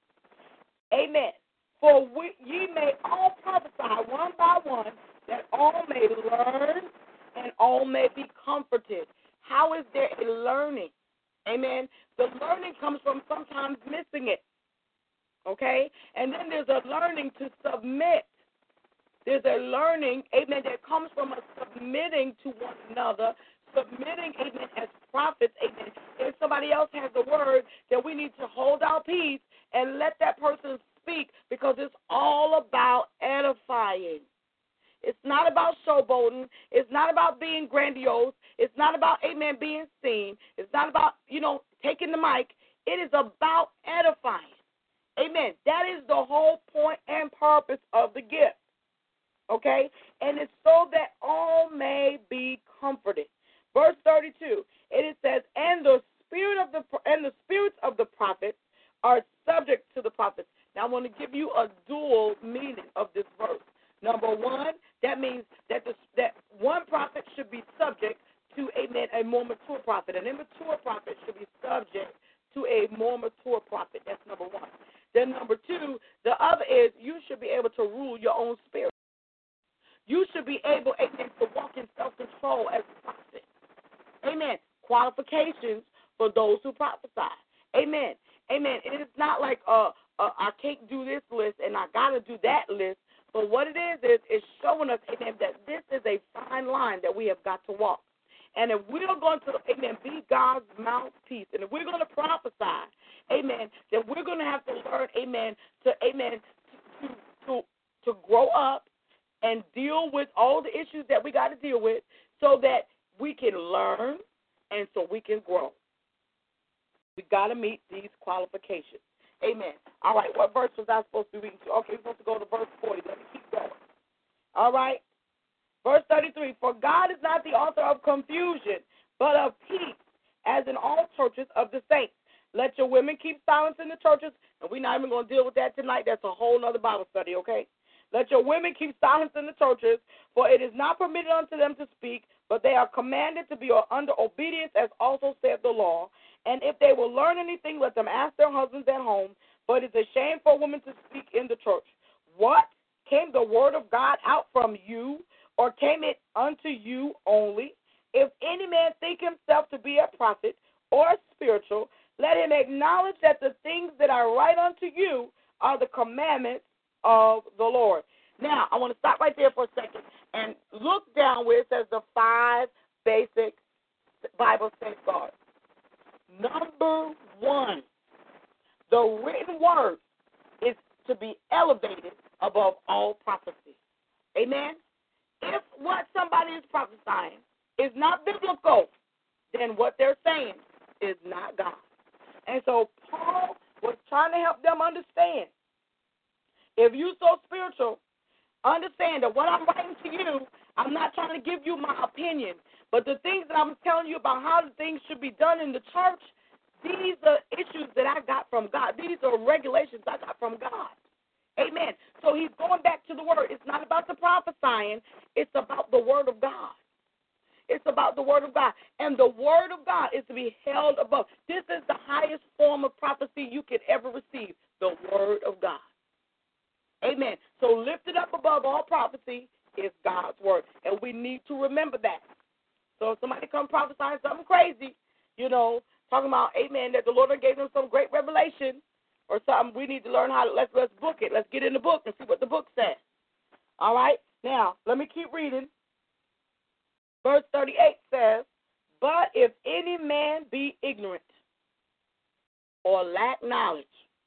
Amen. For ye may all prophesy one by one, that all may learn and all may be comforted. How is there a learning? Amen. The learning comes from sometimes missing it. Okay? And then there's a learning to submit. There's a learning, amen, that comes from us submitting to one another, submitting, amen, as prophets, amen. If somebody else has the word, then we need to hold our peace and let that person speak, because it's all about edifying. It's not about showboating. It's not about being grandiose. It's not about, amen, being seen. It's not about, taking the mic. It is about edifying. Amen. That is the whole point and purpose of the gift. Okay? And it's so that all may be comforted. Verse 32, it says, and the spirits of the prophets are subject to the prophets. Now, I want to give you a dual meaning of this verse. Number one, that means that one prophet should be subject to, amen, a more mature prophet. An immature prophet should be subject to a more mature prophet. That's number one. Then number two, the other is you should be able to rule your own spirit. You should be able, amen, to walk in self-control as a prophet. Amen. Qualifications for those who prophesy. Amen. Amen. It is not like I can't do this list and I got to do that list, But what it is it's showing us, amen, that this is a fine line that we have got to walk. And if we're going to, amen, be God's mouthpiece, and if we're going to prophesy, amen, then we're going to have to learn, amen, to grow up and deal with all the issues that we got to deal with so that we can learn and so we can grow. We got to meet these qualifications. Amen. All right, what verse was I supposed to be reading? Okay, we're supposed to go to verse 40. Let me keep going. All right. Verse 33, for God is not the author of confusion, but of peace, as in all churches of the saints. Let your women keep silence in the churches, and we're not even going to deal with that tonight. That's a whole other Bible study, okay? Let your women keep silence in the churches, for it is not permitted unto them to speak, but they are commanded to be under obedience, as also saith the law. And if they will learn anything, let them ask their husbands at home, for it is a shame for a woman to speak in the church. What? Came the word of God out from you, or came it unto you only? If any man think himself to be a prophet or spiritual, let him acknowledge that the things that I write unto you are the commandments of the Lord. Now, I want to stop right there for a second and look down where it says the 5 basic Bible safeguards. Number 1, the written word is to be elevated above all prophecy. Amen? If what somebody is prophesying is not biblical, then what they're saying is not God. And so Paul was trying to help them understand. If you're so spiritual, understand that what I'm writing to you, I'm not trying to give you my opinion, but the things that I'm telling you about how the things should be done in the church, these are issues that I got from God. These are regulations I got from God. Amen. So he's going back to the word. It's not about the prophesying. It's about the word of God. It's about the word of God. And the word of God is to be held above. This is the highest form of prophecy you could ever receive, the word of God. Amen. So lifted up above all prophecy is God's word. And we need to remember that. So if somebody comes prophesying something crazy, talking about, amen, that the Lord gave them some great revelation or something, we need to learn how to, let's book it. Let's get in the book and see what the book says. All right? Now, let me keep reading. Verse 38 says, but if any man be ignorant or lack knowledge,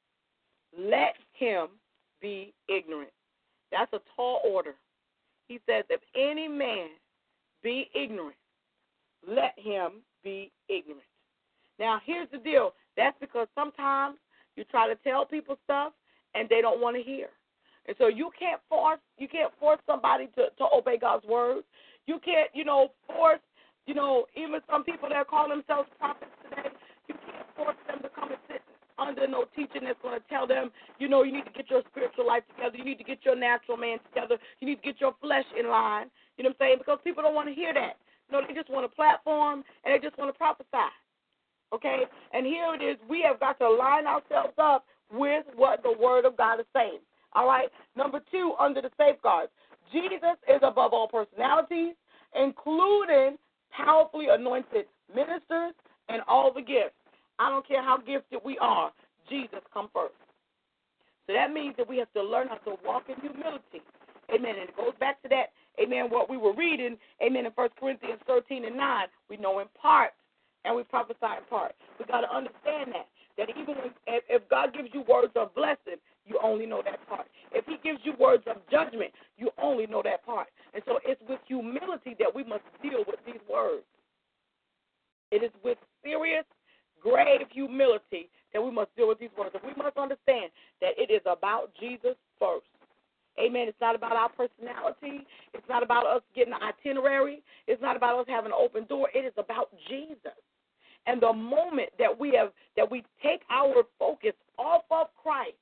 let him be ignorant. That's a tall order. He says, if any man be ignorant, let him be ignorant. Now, here's the deal. That's because sometimes you try to tell people stuff and they don't want to hear. And so you can't force somebody to obey God's word. You can't, force, even some people that call themselves prophets today, you can't force them to come and sit under no teaching that's going to tell them, you need to get your spiritual life together. You need to get your natural man together. You need to get your flesh in line. You know what I'm saying? Because people don't want to hear that. They just want a platform and they just want to prophesy. Okay? And here it is. We have got to line ourselves up with what the word of God is saying. All right? Number 2, under the safeguards, Jesus is above all personalities, including powerfully anointed ministers and all the gifts. I don't care how gifted we are. Jesus come first. So that means that we have to learn how to walk in humility. Amen. And it goes back to that, amen, what we were reading, amen, in 1 Corinthians 13:9. We know in part and we prophesy in part. We got to understand that even if God gives you words of blessing, you only know that part. If he gives you words of judgment, you only know that part. And so it's with humility that we must deal with these words. It is with serious, grave humility that we must deal with these words. And we must understand that it is about Jesus first. Amen. It's not about our personality. It's not about us getting an itinerary. It's not about us having an open door. It is about Jesus. And the moment that we take our focus off of Christ,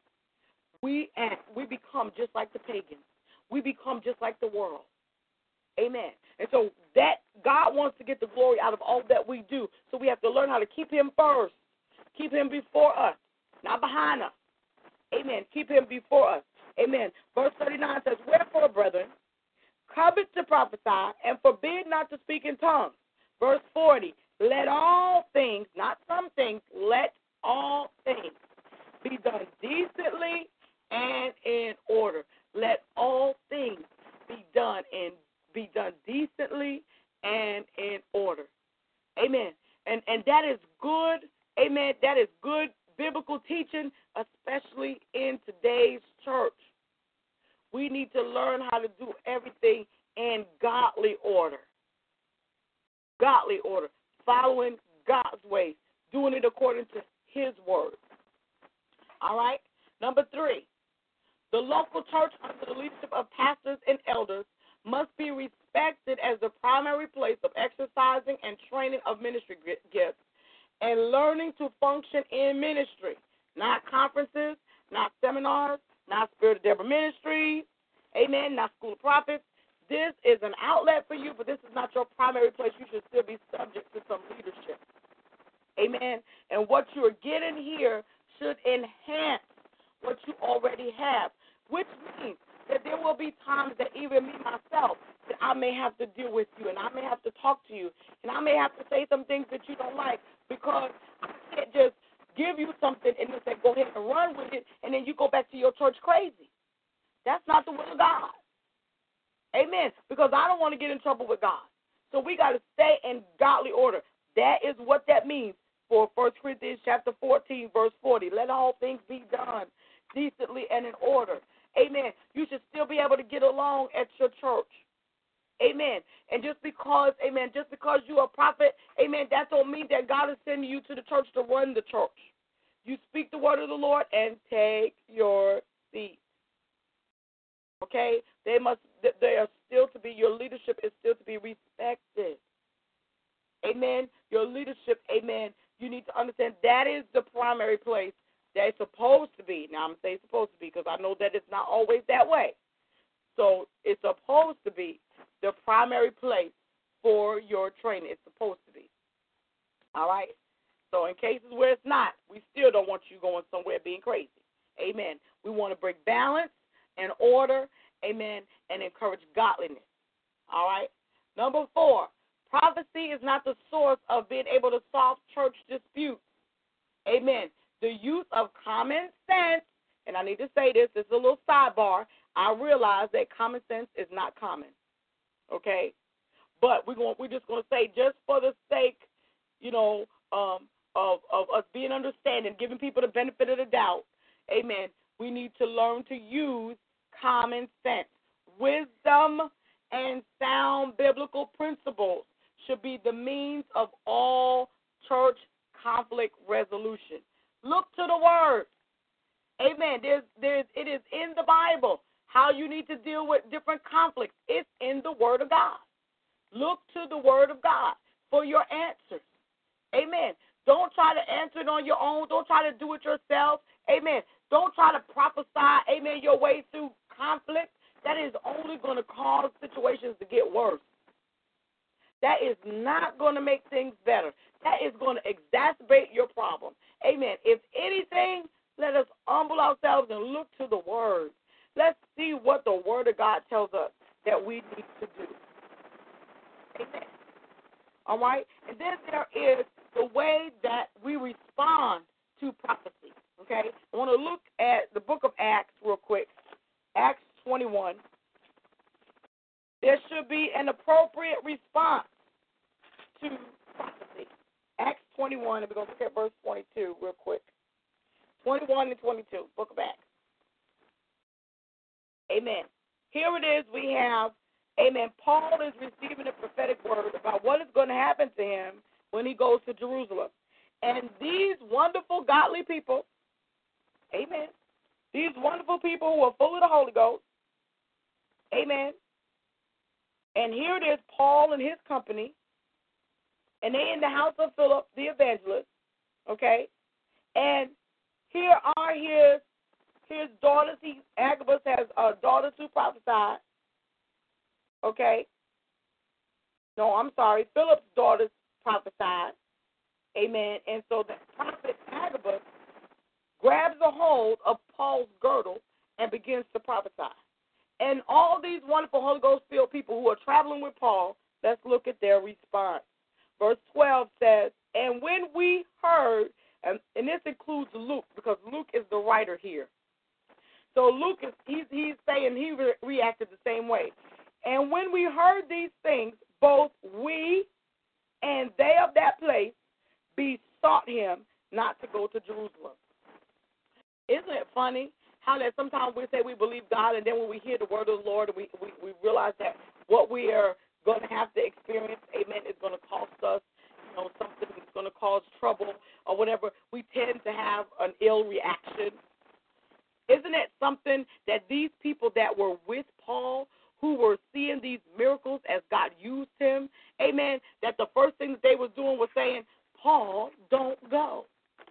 we become just like the pagans. We become just like the world. Amen. And so that God wants to get the glory out of all that we do. So we have to learn how to keep him first. Keep him before us, not behind us. Amen. Keep him before us. Amen. Verse 39 says, wherefore, brethren, covet to prophesy and forbid not to speak in tongues. Verse 40, let all things, not some things, let all things be done decently and in order. Let all things be done decently and in order. Amen. And that is good. Amen. That is good biblical teaching, especially in today's church. We need to learn how to do everything in godly order. Godly order. Following God's ways. Doing it according to His word. All right? Number 3. The local church under the leadership of pastors and elders must be respected as the primary place of exercising and training of ministry gifts and learning to function in ministry. Not conferences, not seminars, not Spirit of Deborah Ministries, amen, not School of Prophets. This is an outlet for you, but this is not your primary place. You should still be subject to some leadership. Amen. And what you are getting here should enhance what you already have, which means that there will be times that even me, myself, that I may have to deal with you, and I may have to talk to you, and I may have to say some things that you don't like, because I can't just give you something and then say, go ahead and run with it, and then you go back to your church crazy. That's not the will of God. Amen. Because I don't want to get in trouble with God. So we got to stay in godly order. That is what that means for 1 Corinthians chapter 14, verse 40. Let all things be done decently and in order. Amen. You should still be able to get along at your church. Amen. And just because you're a prophet, amen, that don't mean that God is sending you to the church to run the church. You speak the word of the Lord and take your seat. Okay? Your leadership is still to be respected. Amen. Your leadership, amen, you need to understand that is the primary place that it's supposed to be. Now, I'm saying supposed to be because I know that it's not always that way. So it's supposed to be the primary place for your training. It's supposed to be. All right? So in cases where it's not, we still don't want you going somewhere being crazy. Amen. We want to bring balance and order, amen, and encourage godliness. All right? Number 4, prophecy is not the source of being able to solve church disputes. Amen. The use of common sense, and I need to say this is a little sidebar. I realize that common sense is not common. Okay? But we're just going to say, just for the sake, of us being understanding, giving people the benefit of the doubt, amen, we need to learn to use common sense. Wisdom and sound biblical principles should be the means of all church conflict resolution. Look to the Word. Amen. It is in the Bible how you need to deal with different conflicts. It's in the Word of God. Look to the Word of God for your answers. Amen. Don't try to answer it on your own. Don't try to do it yourself. Amen. Don't try to prophesy, amen, your way through conflict. That is only going to cause situations to get worse. That is not going to make things better. That is going to exacerbate your problem. Amen. If anything, let us humble ourselves and look to the Word. Let's see what the Word of God tells us that we need to do. Amen. All right? And then there is the way that we respond to prophecy. Okay? I want to look at the book of Acts real quick. Acts 21. There should be an appropriate response to prophecy. Acts 21, and we're going to look at verse 22 real quick. 21 and 22, book of Acts. Amen. Here it is. We have, amen, Paul is receiving a prophetic word about what is going to happen to him when he goes to Jerusalem. And these wonderful, godly people, amen, these wonderful people who are full of the Holy Ghost, amen, and here it is, Paul and his company, and they in the house of Philip the evangelist, okay, and here are his daughters. Agabus has daughters who prophesied, okay. No, I'm sorry, Philip's daughters prophesied, amen, and so the prophet Agabus grabs a hold of Paul's girdle and begins to prophesy. And all these wonderful Holy Ghost-filled people who are traveling with Paul, let's look at their response. Verse 12 says, and when we heard, and this includes Luke, because Luke is the writer here. So Luke, he's saying he reacted the same way. And when we heard these things, both we and they of that place besought him not to go to Jerusalem. Isn't it funny how that sometimes we say we believe God, and then when we hear the word of the Lord, we realize that what we are going to have to experience, amen, is going to cost us, something that's going to cause trouble or whatever. We tend to have an ill reaction. Isn't it something that these people that were with Paul, who were seeing these miracles as God used him, amen, that the first thing that they were doing was saying, Paul, don't go.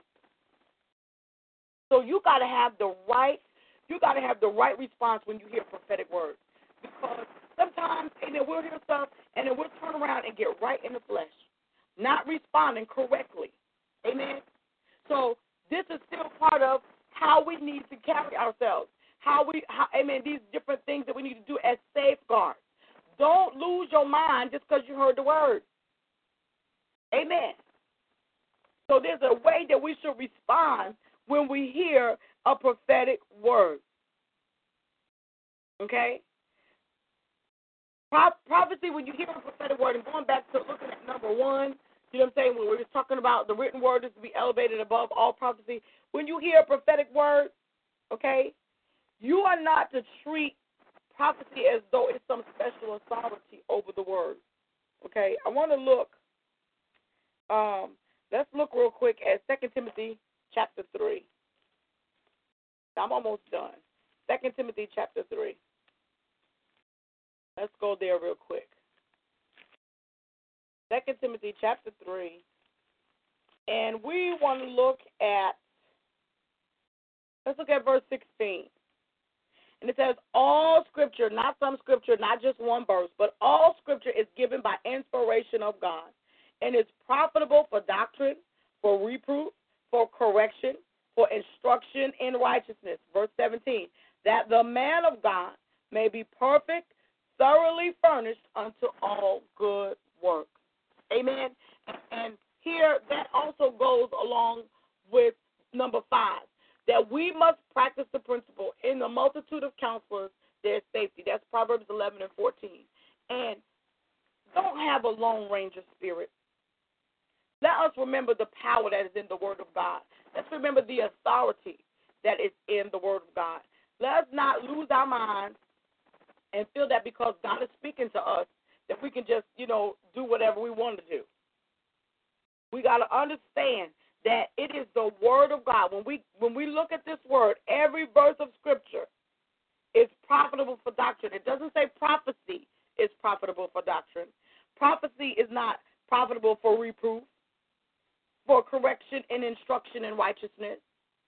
So you got to have the right response when you hear prophetic words. Because sometimes, amen, we'll hear stuff and then we'll turn around and get right in the flesh, not responding correctly. Amen. So this is still part of how we need to carry ourselves. Amen, these different things that we need to do as safeguards. Don't lose your mind just because you heard the word. Amen. So there's a way that we should respond when we hear a prophetic word. Okay? Prophecy, when you hear a prophetic word, and going back to looking at number 1, you know what I'm saying, when we're just talking about the written word is to be elevated above all prophecy. When you hear a prophetic word, okay, you are not to treat prophecy as though it's some special authority over the word. Okay? I want to look, let's look real quick at 2 Timothy chapter 3. I'm almost done. 2 Timothy chapter 3. Let's go there real quick. 2 Timothy chapter 3. And we want to look at, let's look at verse 16. And it says, all scripture, not some scripture, not just one verse, but all scripture is given by inspiration of God and is profitable for doctrine, for reproof, for correction, for instruction in righteousness. Verse 17, that the man of God may be perfect, thoroughly furnished unto all good works. Amen. And here that also goes along with number 5, that we must practice the principle in the multitude of counselors, there's safety. That's Proverbs 11 and 14. And don't have a Lone Ranger spirit. Let us remember the power that is in the Word of God. Let's remember the authority that is in the Word of God. Let us not lose our minds and feel that because God is speaking to us, that we can just, do whatever we want to do. We got to understand that it is the Word of God. When we look at this word, every verse of Scripture is profitable for doctrine. It doesn't say prophecy is profitable for doctrine. Prophecy is not profitable for reproof, for correction and instruction in righteousness.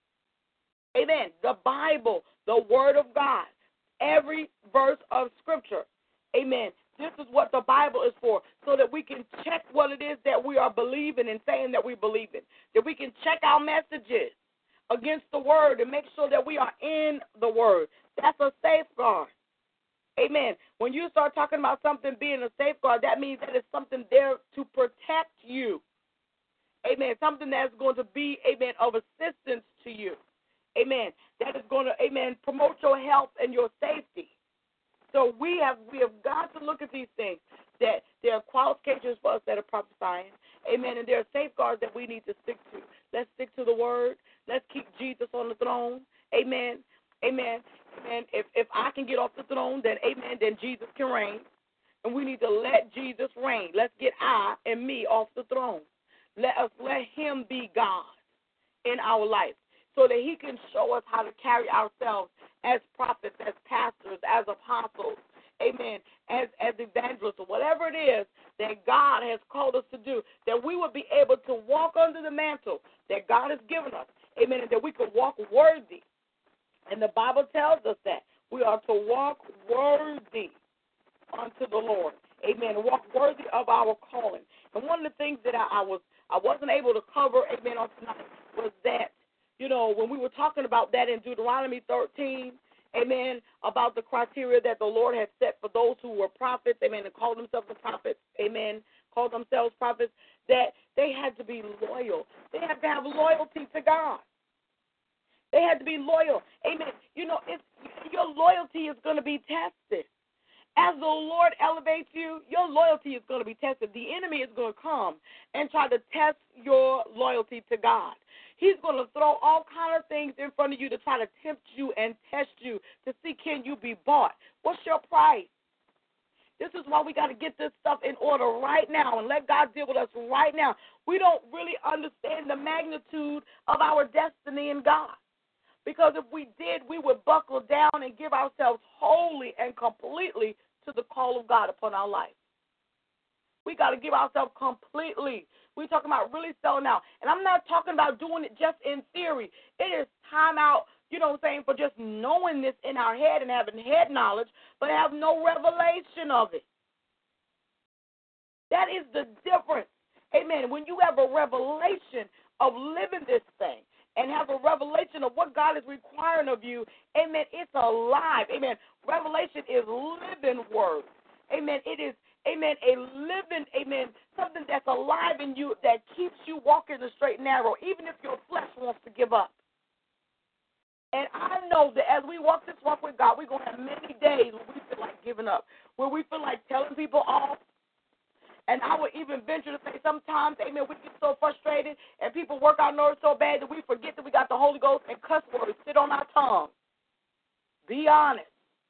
Amen. The Bible, the Word of God, every verse of Scripture. Amen. This is what the Bible is for, so that we can check what it is that we are believing and saying that we believe in, that we can check our messages against the Word and make sure that we are in the Word. That's a safeguard. Amen. When you start talking about something being a safeguard, that means that it's something there to protect you. Amen. Something that's going to be, amen, of assistance to you. Amen. That is going to, amen, promote your health and your safety. So we have got to look at these things, that there are qualifications for us that are prophesying. Amen. And there are safeguards that we need to stick to. Let's stick to the Word. Let's keep Jesus on the throne. Amen. Amen. Amen. If I can get off the throne, then amen, then Jesus can reign. And we need to let Jesus reign. Let's get I and me off the throne. Let him be God in our life, so that he can show us how to carry ourselves as prophets, as pastors, as apostles, amen, as evangelists, or whatever it is that God has called us to do, that we will be able to walk under the mantle that God has given us, amen, and that we could walk worthy. And the Bible tells us that we are to walk worthy unto the Lord, amen, and walk worthy of our calling. And one of the things that I wasn't able to cover, amen, on tonight was that, when we were talking about that in Deuteronomy 13, amen, about the criteria that the Lord had set for those who were prophets, amen, and called themselves prophets, amen, called themselves prophets, that they had to be loyal. They had to have loyalty to God. They had to be loyal. Amen. your loyalty is going to be tested. As the Lord elevates you, your loyalty is going to be tested. The enemy is going to come and try to test your loyalty to God. He's going to throw all kinds of things in front of you to try to tempt you and test you to see, can you be bought? What's your price? This is why we got to get this stuff in order right now and let God deal with us right now. We don't really understand the magnitude of our destiny in God. Because if we did, we would buckle down and give ourselves wholly and completely to the call of God upon our life. We got to give ourselves completely. We're talking about really selling out. And I'm not talking about doing it just in theory. It is time out, you know what I'm saying, for just knowing this in our head and having head knowledge, but have no revelation of it. That is the difference. Amen. When you have a revelation of living this thing, and have a revelation of what God is requiring of you, amen, it's alive. Amen. Revelation is living word. Amen. It is, amen, a living, amen, something that's alive in you that keeps you walking the straight and narrow, even if your flesh wants to give up. And I know that as we walk this walk with God, we're going to have many days where we feel like giving up, where we feel like telling people off. And I would even venture to say sometimes, amen, we get so frustrated and people work our nerves so bad that we forget that we got the Holy Ghost and cuss words sit on our tongue. Be honest.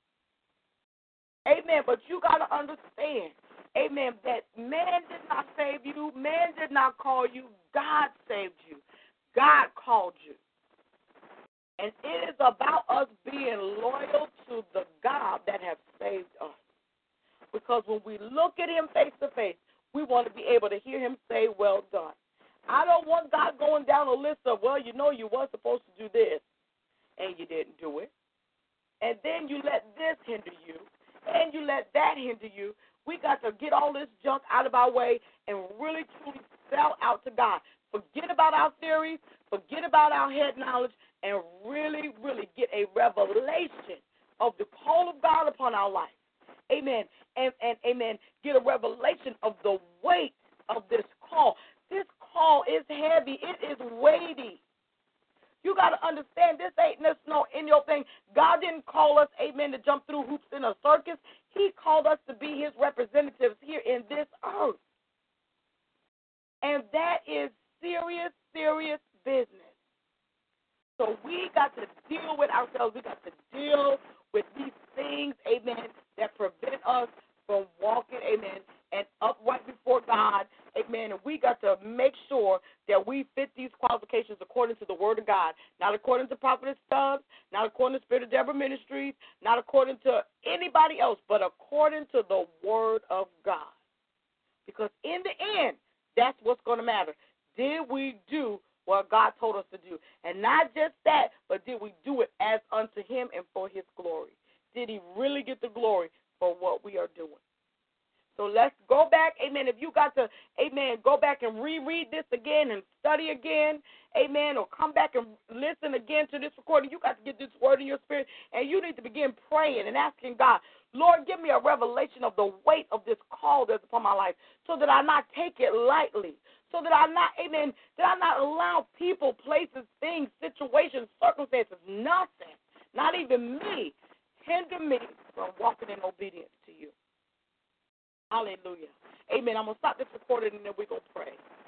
Amen. But you got to understand, amen, that man did not save you. Man did not call you. God saved you. God called you. And it is about us being loyal to the God that has saved us. Because when we look at him face to face, we want to be able to hear him say, well done. I don't want God going down a list of, well, you know you were supposed to do this, and you didn't do it. And then you let this hinder you, and you let that hinder you. We got to get all this junk out of our way and really, truly sell out to God. Forget about our theories, forget about our head knowledge, and really, really get a revelation of the call of God upon our life. Amen. And amen, get a revelation of the weight of this call. This call is heavy. It is weighty. You got to understand, this ain't just no in your thing. God didn't call us, amen, to jump through hoops in a circus. He called us to be his representatives here in this earth. And that is serious, serious business. So we got to deal with ourselves. We got to deal with these things, amen, that prevent us from walking, amen, and upright before God, amen. And we got to make sure that we fit these qualifications according to the Word of God, not according to Prophetess Stubbs, not according to Spirit of Deborah Ministries, not according to anybody else, but according to the Word of God. Because in the end, that's what's going to matter. Did we do what God told us to do? And not just that, but did we do it as unto him and for his glory? Did he really get the glory for what we are doing? So let's go back, amen. If you got to, amen, go back and reread this again and study again, amen, or come back and listen again to this recording. You got to get this word in your spirit, and you need to begin praying and asking God, Lord, give me a revelation of the weight of this call that's upon my life so that I not take it lightly, so that I not, amen, that I not allow people, places, things, situations, circumstances, nothing, not even me, hinder me from walking in obedience to you. Hallelujah. Amen. I'm going to stop this recording and then we're going to pray.